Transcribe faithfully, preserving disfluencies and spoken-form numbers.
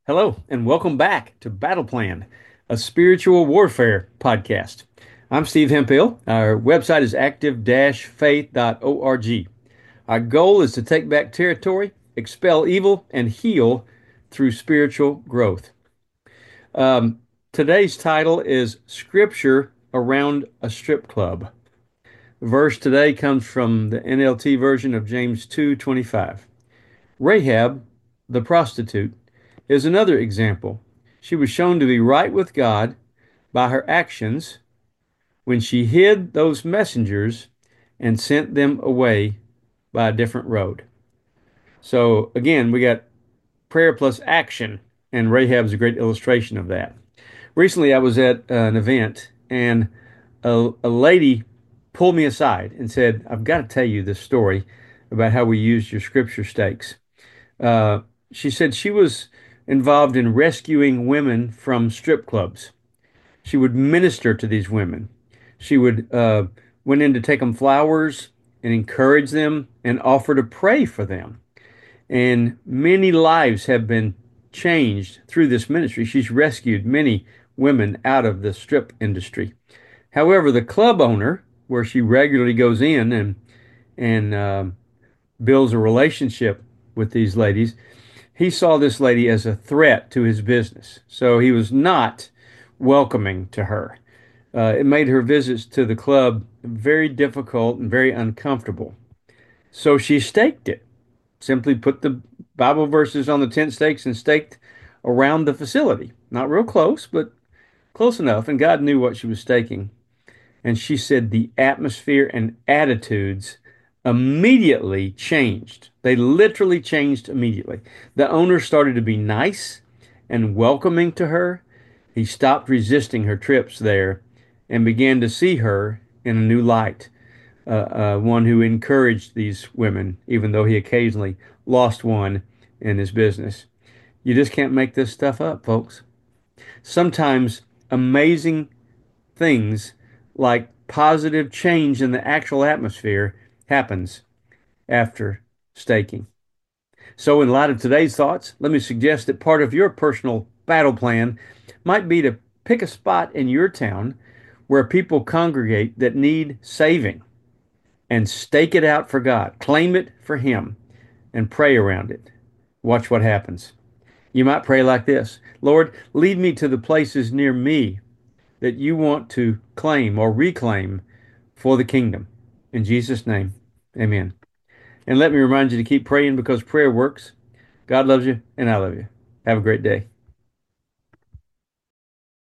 Hello, and welcome back to Battle Plan, a spiritual warfare podcast. I'm Steve Hemphill. Our website is active faith dot org. Our goal is to take back territory, expel evil, and heal through spiritual growth. Um, today's title is Scripture Around a Strip Club. The verse today comes from the N L T version of James two twenty-five. Rahab, the prostitute, is another example. She was shown to be right with God by her actions when she hid those messengers and sent them away by a different road. So again, we got prayer plus action, and Rahab's a great illustration of that. Recently, I was at uh, an event, and a, a lady pulled me aside and said, I've got to tell you this story about how we used your scripture stakes. Uh, she said she was involved in rescuing women from strip clubs. She would minister to these women. She would uh, went in to take them flowers and encourage them and offer to pray for them. And many lives have been changed through this ministry. She's rescued many women out of the strip industry. However, the club owner, where she regularly goes in and and uh, builds a relationship with these ladies, he saw this lady as a threat to his business. So he was not welcoming to her. Uh, it made her visits to the club very difficult and very uncomfortable. So she staked it. Simply put the Bible verses on the tent stakes and staked around the facility. Not real close, but close enough. And God knew what she was staking. And she said the atmosphere and attitudes immediately changed. They literally changed immediately. The owner started to be nice and welcoming to her. He stopped resisting her trips there and began to see her in a new light. Uh, uh, one who encouraged these women, even though he occasionally lost one in his business. You just can't make this stuff up, folks. Sometimes amazing things like positive change in the actual atmosphere happens after staking. So, in light of today's thoughts, let me suggest that part of your personal battle plan might be to pick a spot in your town where people congregate that need saving and stake it out for God. Claim it for Him and pray around it. Watch what happens. You might pray like this: Lord, lead me to the places near me that you want to claim or reclaim for the kingdom. In Jesus' name, amen. And let me remind you to keep praying because prayer works. God loves you, and I love you. Have a great day.